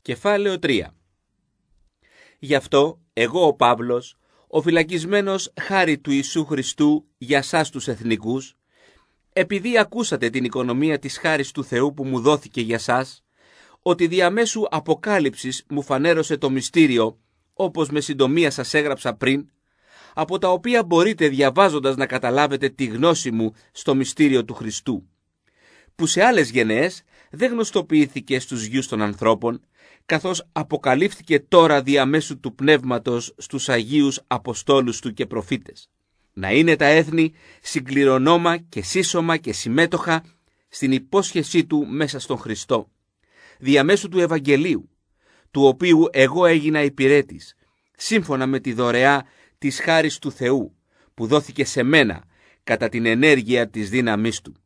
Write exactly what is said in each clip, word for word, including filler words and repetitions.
Κεφάλαιο τρία. Γι' αυτό εγώ ο Παύλος, ο φυλακισμένος χάρη του Ιησού Χριστού για σας τους εθνικούς, επειδή ακούσατε την οικονομία της χάρης του Θεού που μου δόθηκε για σας, ότι διαμέσου αποκάλυψης μου φανέρωσε το μυστήριο, όπως με συντομία σας έγραψα πριν, από τα οποία μπορείτε διαβάζοντας να καταλάβετε τη γνώση μου στο μυστήριο του Χριστού, που σε άλλες γενναίες δεν γνωστοποιήθηκε στους γιους των ανθρώπων, καθώς αποκαλύφθηκε τώρα διαμέσου του Πνεύματος στους Αγίους Αποστόλους του και προφήτες, να είναι τα έθνη συγκληρονόμα και σύσσωμα και συμμέτοχα στην υπόσχεσή του μέσα στον Χριστό, διαμέσου του Ευαγγελίου, του οποίου εγώ έγινα υπηρέτης, σύμφωνα με τη δωρεά της χάρης του Θεού, που δόθηκε σε μένα κατά την ενέργεια της δύναμής του.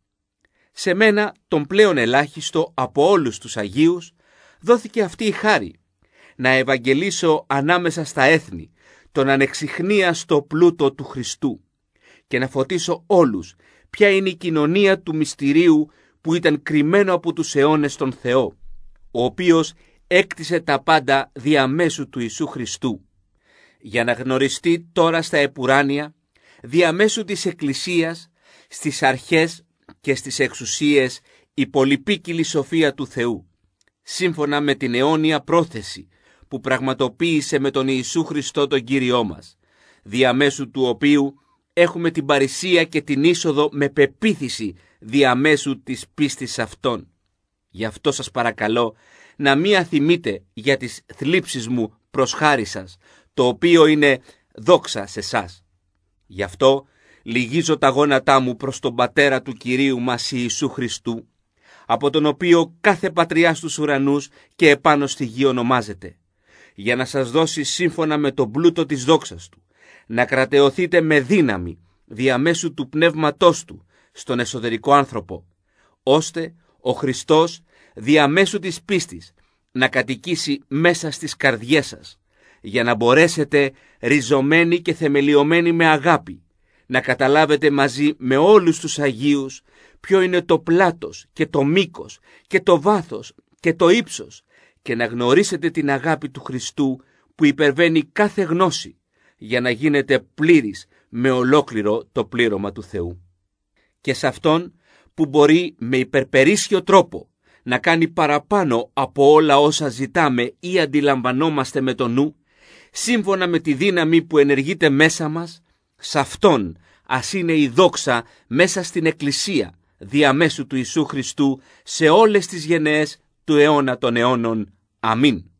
Σε μένα, τον πλέον ελάχιστο από όλους τους Αγίους, δόθηκε αυτή η χάρη, να ευαγγελίσω ανάμεσα στα έθνη τον ανεξιχνίαστο πλούτο του Χριστού και να φωτίσω όλους ποια είναι η κοινωνία του μυστηρίου που ήταν κρυμμένο από τους αιώνες στον Θεό, ο οποίος έκτισε τα πάντα διαμέσου του Ιησού Χριστού, για να γνωριστεί τώρα στα επουράνια, διαμέσου της Εκκλησίας, στις αρχές και στις εξουσίες η πολυπίκυλη σοφία του Θεού, σύμφωνα με την αιώνια πρόθεση που πραγματοποίησε με τον Ιησού Χριστό τον Κύριό μας, διαμέσου του οποίου έχουμε την παρησία και την είσοδο με πεποίθηση διαμέσου της πίστης αυτών. Γι' αυτό σας παρακαλώ να μη αθυμείτε για τις θλίψεις μου προς χάρη σας, το οποίο είναι δόξα σε σας. Γι' αυτό λυγίζω τα γόνατά μου προς τον Πατέρα του Κυρίου μας Ιησού Χριστού, από τον οποίο κάθε πατριάς στους ουρανούς και επάνω στη γη ονομάζεται, για να σας δώσει σύμφωνα με τον πλούτο της δόξας του, να κρατεωθείτε με δύναμη διαμέσου του πνεύματός του στον εσωτερικό άνθρωπο, ώστε ο Χριστός διαμέσου της πίστης να κατοικήσει μέσα στις καρδιές σας, για να μπορέσετε ριζωμένοι και θεμελιωμένοι με αγάπη, να καταλάβετε μαζί με όλους τους Αγίους ποιο είναι το πλάτος και το μήκος και το βάθος και το ύψος, και να γνωρίσετε την αγάπη του Χριστού που υπερβαίνει κάθε γνώση, για να γίνετε πλήρης με ολόκληρο το πλήρωμα του Θεού. Και σε Αυτόν που μπορεί με υπερπερίσσιο τρόπο να κάνει παραπάνω από όλα όσα ζητάμε ή αντιλαμβανόμαστε με το νου, σύμφωνα με τη δύναμη που ενεργείται μέσα μας, σε Αυτόν ας είναι η δόξα μέσα στην Εκκλησία, διαμέσου του Ιησού Χριστού, σε όλες τις γενναίες του αιώνα των αιώνων. Αμήν.